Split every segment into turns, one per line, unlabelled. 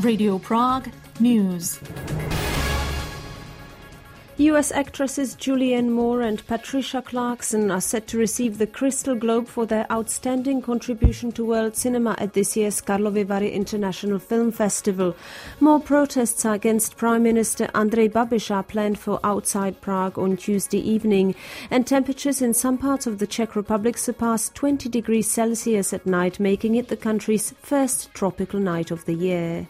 Radio Prague News.
US actresses Julianne Moore and Patricia Clarkson are set to receive the Crystal Globe for their outstanding contribution to world cinema at this year's Karlovy Vary International Film Festival. More protests against Prime Minister Andrej Babiš are planned for outside Prague on Tuesday evening, and temperatures in some parts of the Czech Republic surpassed 20 degrees Celsius at night, making it the country's first tropical night of the year.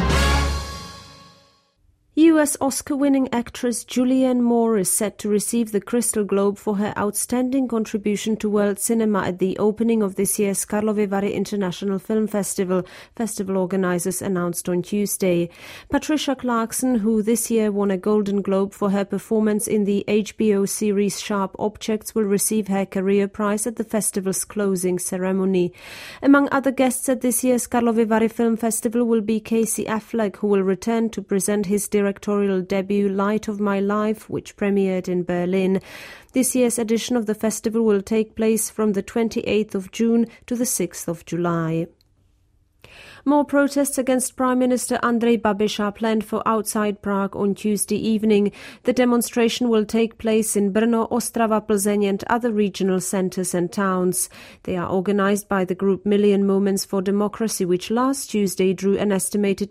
US Oscar-winning actress Julianne Moore is set to receive the Crystal Globe for her outstanding contribution to world cinema at the opening of this year's Karlovy Vary International Film Festival, festival organisers announced on Tuesday. Patricia Clarkson, who this year won a Golden Globe for her performance in the HBO series Sharp Objects, will receive her career prize at the festival's closing ceremony. Among other guests at this year's Karlovy Vary Film Festival will be Casey Affleck, who will return to present his directorial debut Light of My Life, which premiered in Berlin. This year's edition of the festival will take place from the 28th of June to the 6th of July. More protests against Prime Minister Andrej Babiš are planned for outside Prague on Tuesday evening. The demonstration will take place in Brno, Ostrava, Plzeň and other regional centres and towns. They are organised by the group Million Moments for Democracy, which last Tuesday drew an estimated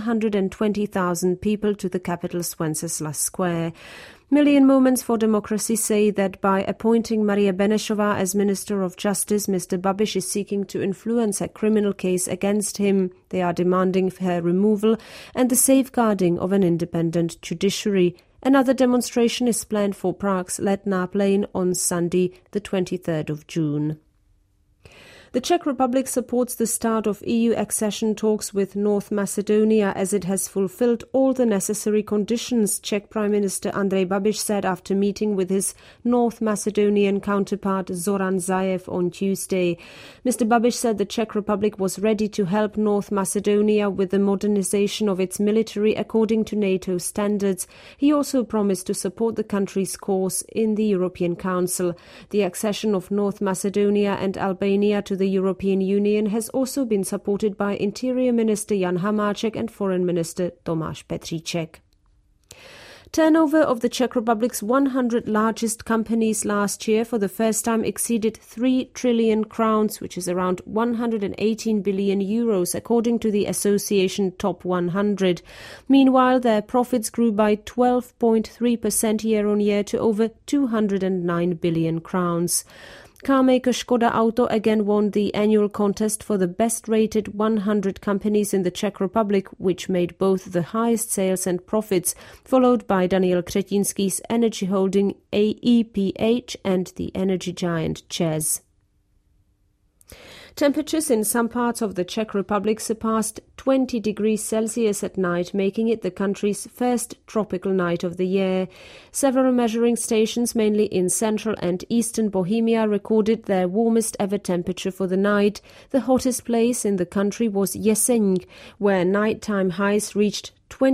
120,000 people to the capital's Wenceslas Square. Million Moments for Democracy say that by appointing Maria Benešová as Minister of Justice, Mr. Babiš is seeking to influence a criminal case against him. They are demanding her removal and the safeguarding of an independent judiciary. Another demonstration is planned for Prague's Letná Plain on Sunday, the 23rd of June. The Czech Republic supports the start of EU accession talks with North Macedonia as it has fulfilled all the necessary conditions, Czech Prime Minister Andrej Babiš said after meeting with his North Macedonian counterpart Zoran Zaev on Tuesday. Mr. Babiš said the Czech Republic was ready to help North Macedonia with the modernization of its military according to NATO standards. He also promised to support the country's cause in the European Council. The accession of North Macedonia and Albania to the European Union has also been supported by Interior Minister Jan Hamáček and Foreign Minister Tomáš Petříček. Turnover of the Czech Republic's 100 largest companies last year for the first time exceeded 3 trillion crowns, which is around 118 billion euros, according to the association Top 100. Meanwhile, their profits grew by 12.3% year-on-year to over 209 billion crowns. Carmaker Škoda Auto again won the annual contest for the best-rated 100 companies in the Czech Republic, which made both the highest sales and profits, followed by Daniel Křetínský's energy holding AEPH and the energy giant ČEZ. Temperatures in some parts of the Czech Republic surpassed 20 degrees Celsius at night, making it the country's first tropical night of the year. Several measuring stations, mainly in central and eastern Bohemia, recorded their warmest ever temperature for the night. The hottest place in the country was Jeseník, where nighttime highs reached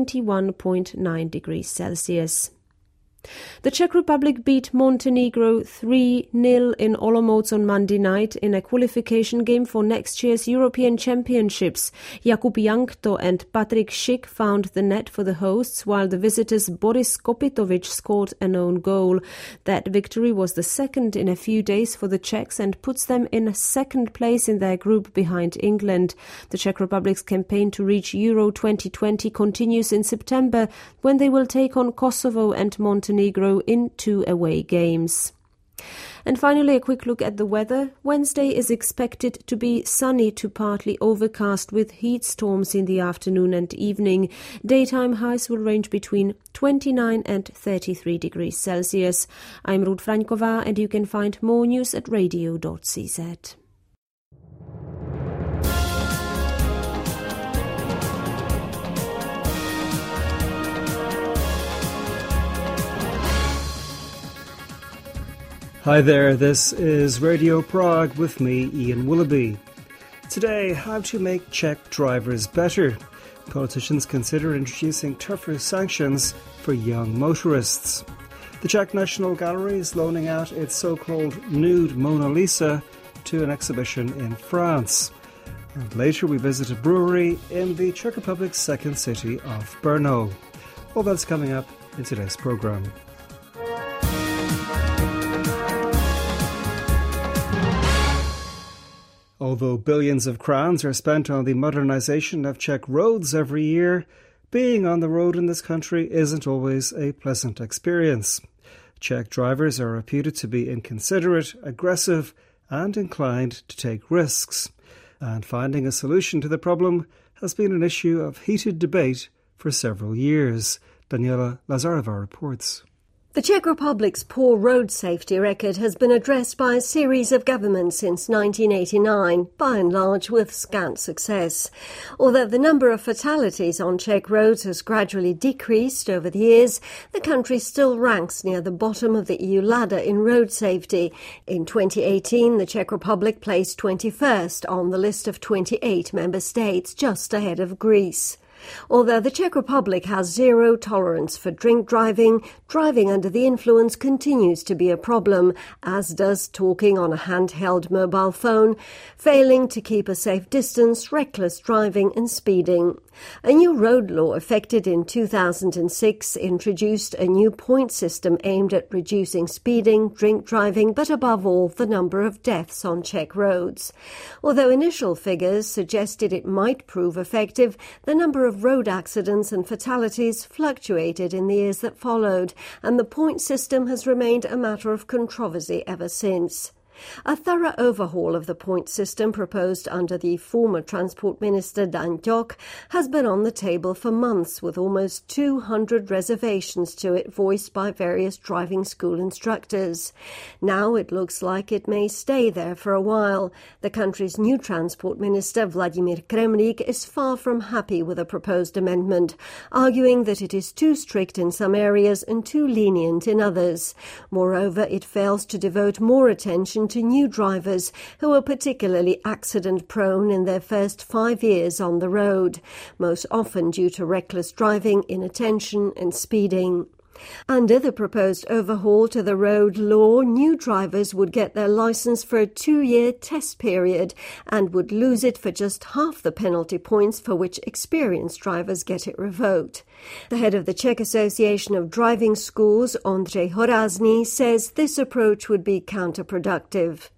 21.9 degrees Celsius. The Czech Republic beat Montenegro 3-0 in Olomouc on Monday night in a qualification game for next year's European Championships. Jakub Jankto and Patrik Schick found the net for the hosts, while the visitors Boris Kopitovic scored an own goal. That victory was the second in a few days for the Czechs and puts them in second place in their group behind England. The Czech Republic's campaign to reach Euro 2020 continues in September, when they will take on Kosovo and Montenegro in 2 away games. And finally, a quick look at the weather. Wednesday is expected to be sunny to partly overcast with heat storms in the afternoon and evening. Daytime highs will range between 29 and 33 degrees Celsius. I'm Ruth Fraňková, and you can find more news at radio.cz.
Hi there, this is Radio Prague with me, Ian Willoughby. Today, how to make Czech drivers better. Politicians consider introducing tougher sanctions for young motorists. The Czech National Gallery is loaning out its so-called nude Mona Lisa to an exhibition in France. And later we visit a brewery in the Czech Republic's second city of Brno. All that's coming up in today's programme. Although billions of crowns are spent on the modernisation of Czech roads every year, being on the road in this country isn't always a pleasant experience. Czech drivers are reputed to be inconsiderate, aggressive and inclined to take risks. And finding a solution to the problem has been an issue of heated debate for several years. Daniela Lazarova reports.
The Czech Republic's poor road safety record has been addressed by a series of governments since 1989, by and large with scant success. Although the number of fatalities on Czech roads has gradually decreased over the years, the country still ranks near the bottom of the EU ladder in road safety. In 2018, the Czech Republic placed 21st on the list of 28 member states, just ahead of Greece. Although the Czech Republic has zero tolerance for drink driving, driving under the influence continues to be a problem, as does talking on a handheld mobile phone, failing to keep a safe distance, reckless driving and speeding. A new road law effected in 2006 introduced a new point system aimed at reducing speeding, drink driving, but above all the number of deaths on Czech roads. Although initial figures suggested it might prove effective, the number of road accidents and fatalities fluctuated in the years that followed, and the point system has remained a matter of controversy ever since. A thorough overhaul of the point system proposed under the former Transport Minister Dan Ťok has been on the table for months, with almost 200 reservations to it voiced by various driving school instructors. Now it looks like it may stay there for a while. The country's new Transport Minister, Vladimír Kremlík, is far from happy with the proposed amendment, arguing that it is too strict in some areas and too lenient in others. Moreover, it fails to devote more attention to new drivers who are particularly accident-prone in their first 5 years on the road, most often due to reckless driving, inattention and speeding. Under the proposed overhaul to the road law, new drivers would get their licence for a 2-year test period and would lose it for just half the penalty points for which experienced drivers get it revoked. The head of the Czech Association of Driving Schools, Ondřej Horázný, says this approach would be counterproductive.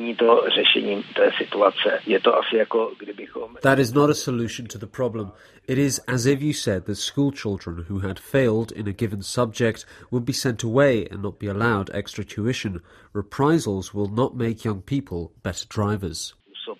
That is not a solution to the problem. It is as if you said that school children who had failed in a given subject would be sent away and not be allowed extra tuition. Reprisals will not make young people better drivers.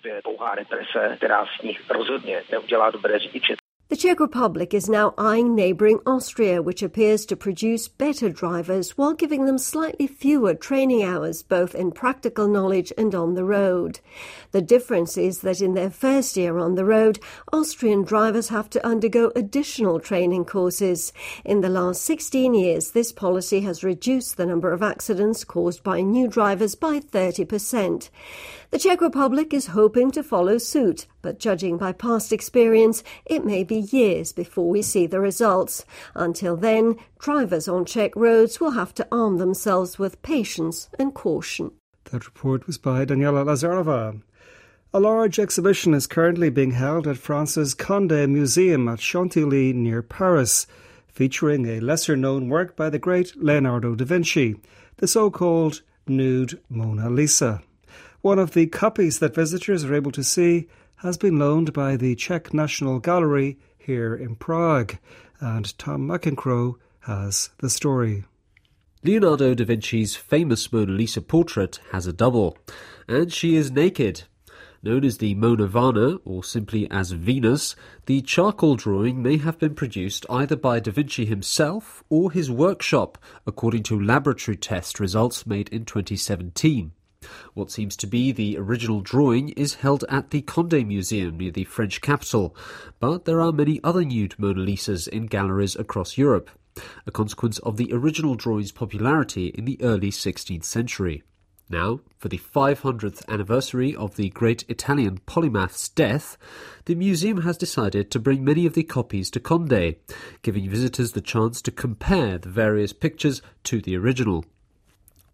The Czech Republic is now eyeing neighbouring Austria, which appears to produce better drivers while giving them slightly fewer training hours, both in practical knowledge and on the road. The difference is that in their first year on the road, Austrian drivers have to undergo additional training courses. In the last 16 years, this policy has reduced the number of accidents caused by new drivers by 30%. The Czech Republic is hoping to follow suit, but judging by past experience, it may be years before we see the results. Until then, drivers on Czech roads will have to arm themselves with patience and caution.
That report was by Daniela Lazarova. A large exhibition is currently being held at France's Condé Museum at Chantilly near Paris, featuring a lesser-known work by the great Leonardo da Vinci, the so-called nude Mona Lisa. One of the copies that visitors are able to see has been loaned by the Czech National Gallery here in Prague, and Tom McEncroe has the story.
Leonardo da Vinci's famous Mona Lisa portrait has a double, and she is naked. Known as the Mona Vana, or simply as Venus, the charcoal drawing may have been produced either by da Vinci himself or his workshop, according to laboratory test results made in 2017. What seems to be the original drawing is held at the Condé Museum near the French capital, but there are many other nude Mona Lisas in galleries across Europe, a consequence of the original drawing's popularity in the early 16th century. Now, for the 500th anniversary of the great Italian polymath's death, the museum has decided to bring many of the copies to Condé, giving visitors the chance to compare the various pictures to the original.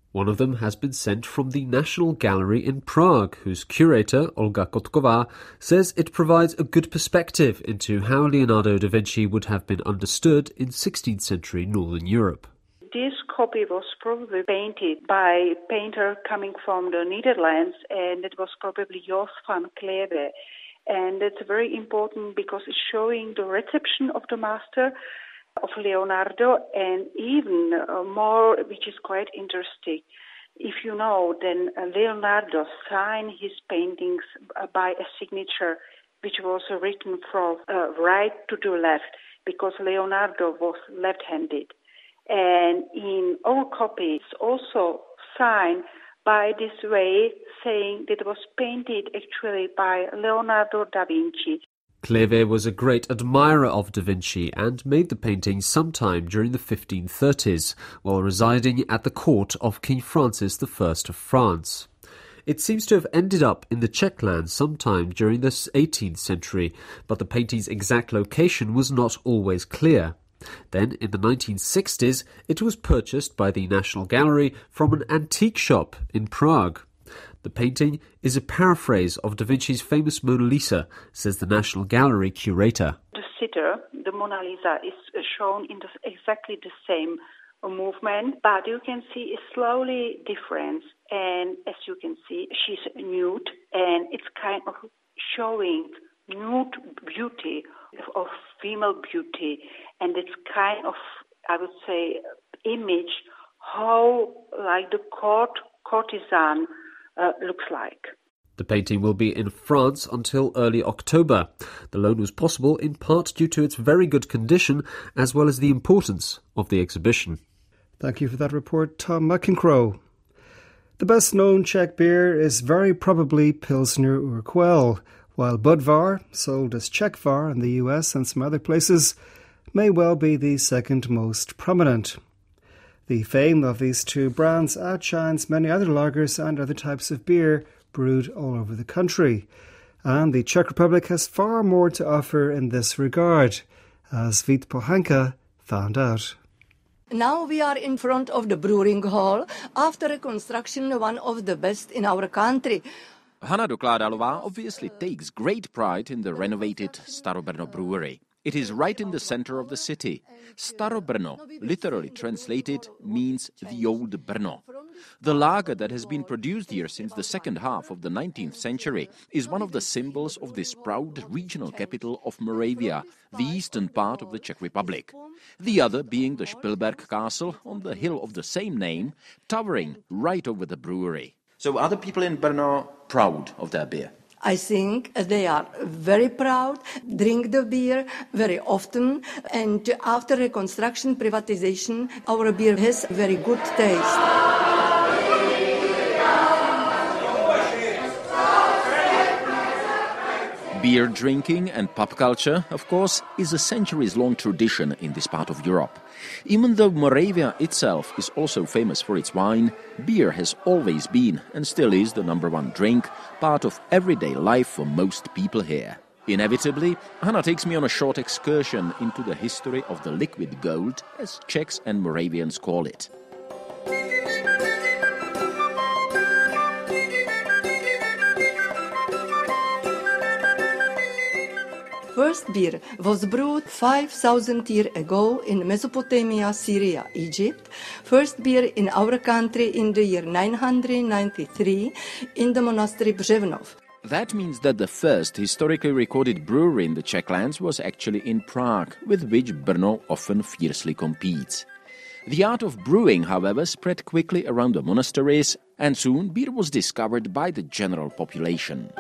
One of them has been sent from the National Gallery in Prague, whose curator, Olga Kotkova, says it provides a good perspective into how Leonardo da Vinci would have been understood in 16th century Northern Europe.
This copy was probably painted by a painter coming from the Netherlands, and it was probably Jos van Cleve. And it's very important because it's showing the reception of the master, of Leonardo, and even more, which is quite interesting. If you know, then Leonardo signed his paintings by a signature which was written from right to the left, because Leonardo was left-handed. And in our copy, it's also signed by this way, saying that it was painted actually by Leonardo da Vinci.
Cleve was a great admirer of da Vinci and made the painting sometime during the 1530s, while residing at the court of King Francis I of France. It seems to have ended up in the Czech lands sometime during the 18th century, but the painting's exact location was not always clear. Then, in the 1960s, it was purchased by the National Gallery from an antique shop in Prague. The painting is a paraphrase of Da Vinci's famous Mona Lisa, says the National Gallery curator.
The sitter, the Mona Lisa, is shown in exactly the same movement, but you can see a slowly difference. And as you can see, she's nude, and it's kind of showing nude beauty of female beauty, and it's kind of, I would say, image how like the courtesan looks like.
The painting will be in France until early October. The loan was possible in part due to its very good condition as well as the importance of the exhibition.
Thank you for that report, Tom McEncrow. The best-known Czech beer is very probably Pilsner Urquell, while Budvar, sold as Czechvar in the US and some other places, may well be the second most prominent. The fame of these two brands outshines many other lagers and other types of beer brewed all over the country, and the Czech Republic has far more to offer in this regard, as Vít Pohanka found out.
Now we are in front of the brewing hall, after a construction one of the best in our country.
Hanna Dokládalová obviously takes great pride in the renovated Starobrno brewery. It is right in the center of the city. Starobrno, literally translated, means the old Brno. The lager that has been produced here since the second half of the 19th century is one of the symbols of this proud regional capital of Moravia, the eastern part of the Czech Republic. The other being the Spielberg Castle on the hill of the same name, towering right over the brewery. So are the people in Brno proud of their beer?
I think they are very proud, drink the beer very often, and after reconstruction, privatization, our beer has very good taste.
Beer drinking and pub culture, of course, is a centuries-long tradition in this part of Europe. Even though Moravia itself is also famous for its wine, beer has always been and still is the number one drink, part of everyday life for most people here. Inevitably, Hanna takes me on a short excursion into the history of the liquid gold, as Czechs and Moravians call it.
First beer was brewed 5,000 years ago in Mesopotamia, Syria, Egypt. First beer in our country in the year 993 in the monastery Břevnov.
That means that the first historically recorded brewery in the Czech lands was actually in Prague, with which Brno often fiercely competes. The art of brewing, however, spread quickly around the monasteries, and soon beer was discovered by the general population.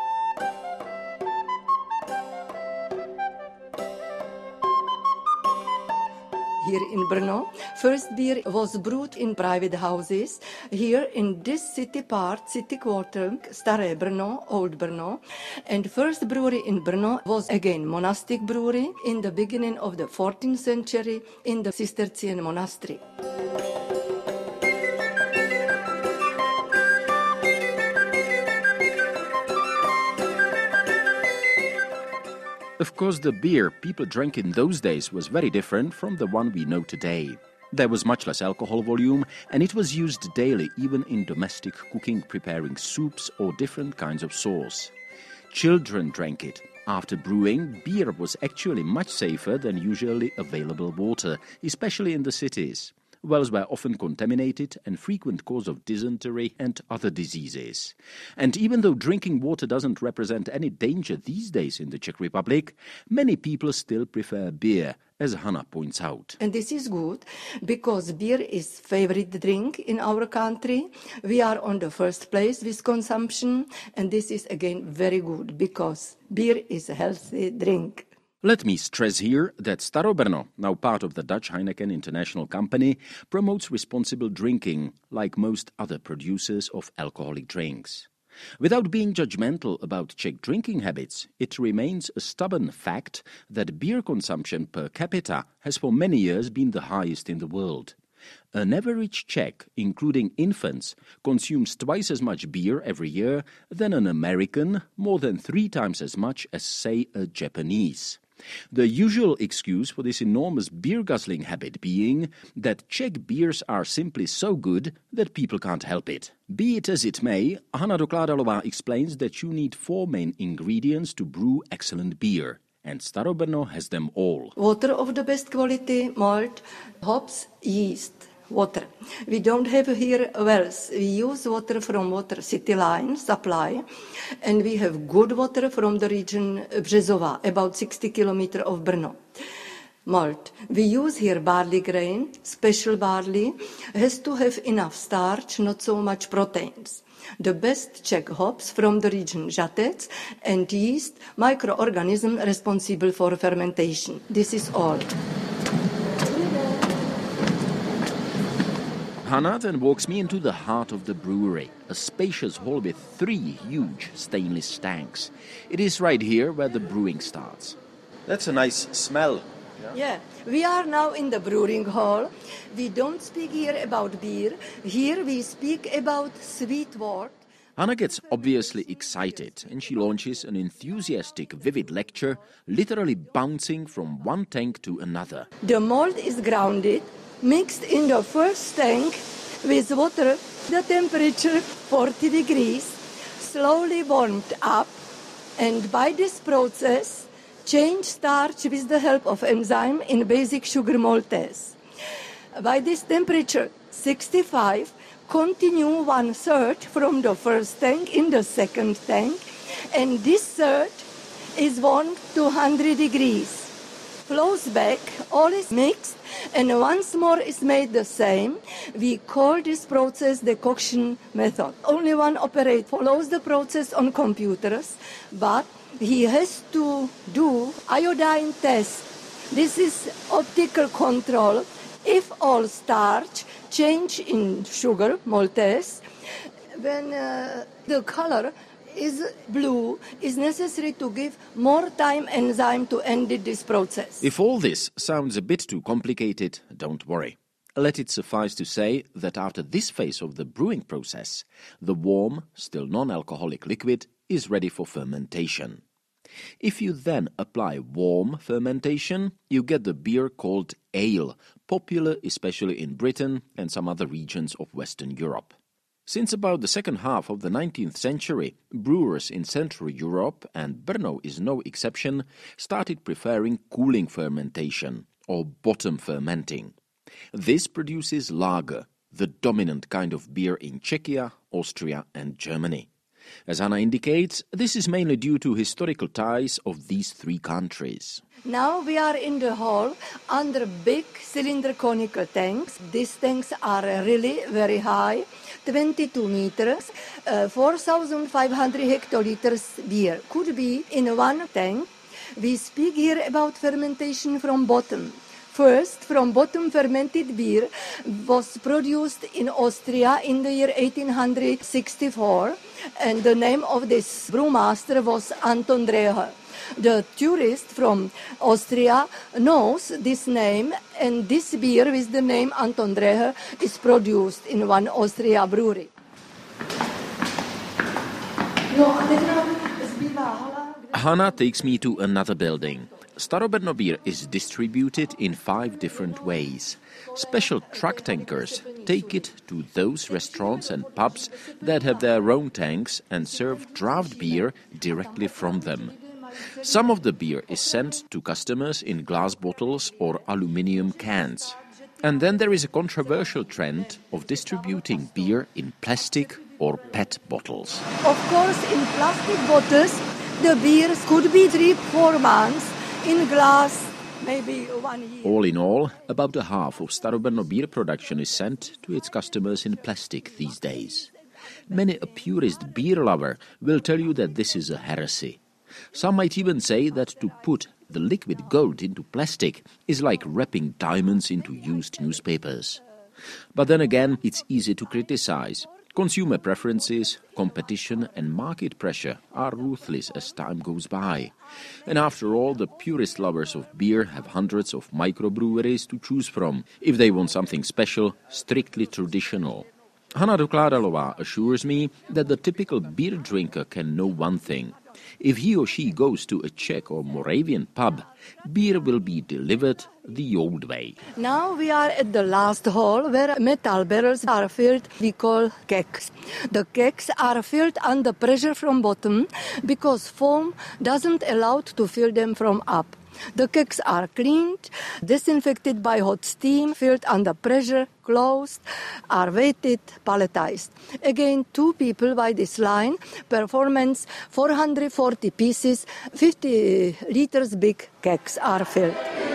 Here in Brno, first beer was brewed in private houses. Here in this city part, city quarter, Staré Brno, Old Brno. And first brewery in Brno was again monastic brewery in the beginning of the 14th century in the Cistercian monastery.
Of course, the beer people drank in those days was very different from the one we know today. There was much less alcohol volume, and it was used daily, even in domestic cooking, preparing soups or different kinds of sauce. Children drank it. After brewing, beer was actually much safer than usually available water, especially in the cities. Wells were often contaminated and frequent cause of dysentery and other diseases. And even though drinking water doesn't represent any danger these days in the Czech Republic, many people still prefer beer, as Hanna points out.
And this is good because beer is favorite drink in our country. We are on the first place with consumption, and this is again very good because beer is a healthy drink.
Let me stress here that Starobrno, now part of the Dutch Heineken International Company, promotes responsible drinking, like most other producers of alcoholic drinks. Without being judgmental about Czech drinking habits, it remains a stubborn fact that beer consumption per capita has for many years been the highest in the world. An average Czech, including infants, consumes twice as much beer every year than an American, more than 3 times as much as, say, a Japanese. The usual excuse for this enormous beer-guzzling habit being that Czech beers are simply so good that people can't help it. Be it as it may, Hanna Dokládalová explains that you need 4 main ingredients to brew excellent beer, and Starobrno has them all.
Water of the best quality, malt, hops, yeast, water. We don't have here wells. We use water from water city line supply, and we have good water from the region Březová, about 60 kilometers of Brno. Malt. We use here barley grain, special barley, has to have enough starch, not so much proteins. The best Czech hops from the region Žatec, and yeast, microorganism responsible for fermentation. This is all.
Hanna then walks me into the heart of the brewery, a spacious hall with 3 huge stainless tanks. It is right here where the brewing starts. That's a nice smell.
Yeah, we are now in the brewing hall. We don't speak here about beer. Here we speak about sweet wort.
Hanna gets obviously excited, and she launches an enthusiastic, vivid lecture, literally bouncing from one tank to another.
The malt is grounded, mixed in the first tank with water, the temperature 40 degrees, slowly warmed up, and by this process, change starch with the help of enzyme in basic sugar maltase. By this temperature 65, continue 1/3 from the first tank in the second tank, and this third is warmed to 100 degrees. Flows back, all is mixed, and once more is made the same. We call this process decoction method. Only one operator follows the process on computers, but he has to do iodine test. This is optical control. If all starch change in sugar, maltase, when the color is blue, is necessary to give more time enzyme to end this process.
If all this sounds a bit too complicated, don't worry. Let it suffice to say that after this phase of the brewing process, the warm, still non-alcoholic liquid is ready for fermentation. If you then apply warm fermentation, you get the beer called ale, popular especially in Britain and some other regions of Western Europe. Since about the second half of the 19th century, brewers in Central Europe, and Brno is no exception, started preferring cooling fermentation, or bottom fermenting. This produces lager, the dominant kind of beer in Czechia, Austria and Germany. As Hanna indicates, this is mainly due to historical ties of these 3 countries.
Now we are in the hall under big cylinder conical tanks. These tanks are really very high, 22 meters, 4,500 hectoliters beer could be in one tank. We speak here about fermentation from bottom. First, from bottom fermented beer was produced in Austria in the year 1864, and the name of this brewmaster was Anton Dreher. The tourist from Austria knows this name, and this beer with the name Anton Dreher is produced in one Austria brewery.
Hanna takes me to another building. Starobrno beer is distributed in 5 different ways. Special truck tankers take it to those restaurants and pubs that have their own tanks and serve draft beer directly from them. Some of the beer is sent to customers in glass bottles or aluminium cans. And then there is a controversial trend of distributing beer in plastic or PET bottles.
Of course, in plastic bottles, the beers could be 3-4 months. In glass, maybe 1 year.
All in all, about a half of Starobrno beer production is sent to its customers in plastic these days. Many a purist beer lover will tell you that this is a heresy. Some might even say that to put the liquid gold into plastic is like wrapping diamonds into used newspapers. But then again, it's easy to criticize. Consumer preferences, competition and market pressure are ruthless as time goes by. And after all, the purist lovers of beer have hundreds of microbreweries to choose from if they want something special, strictly traditional. Hanna Dokládalová assures me that the typical beer drinker can know one thing. If he or she goes to a Czech or Moravian pub, beer will be delivered the old way.
Now we are at the last hall where metal barrels are filled, we call kegs. The kegs are filled under pressure from bottom because foam doesn't allow to fill them from up. The kegs are cleaned, disinfected by hot steam, filled under pressure, closed, are weighted, palletized. Again, 2 people by this line, performance 440 pieces, 50 liters big kegs are filled.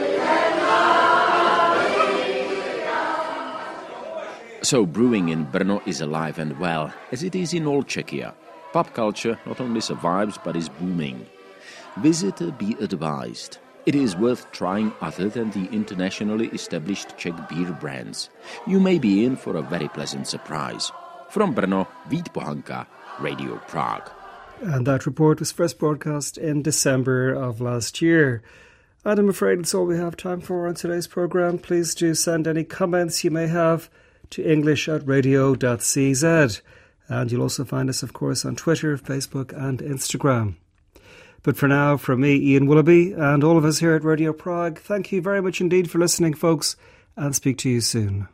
So brewing in Brno is alive and well, as it is in all Czechia. Pub culture not only survives but is booming. Visitor be advised. It is worth trying other than the internationally established Czech beer brands. You may be in for a very pleasant surprise. From Brno, Vít Pohanka, Radio Prague.
And that report was first broadcast in December of last year. And I'm afraid it's all we have time for on today's programme. Please do send any comments you may have to english@radio.cz. And you'll also find us, of course, on Twitter, Facebook and Instagram. But for now, from me, Ian Willoughby, and all of us here at Radio Prague, thank you very much indeed for listening, folks, and speak to you soon.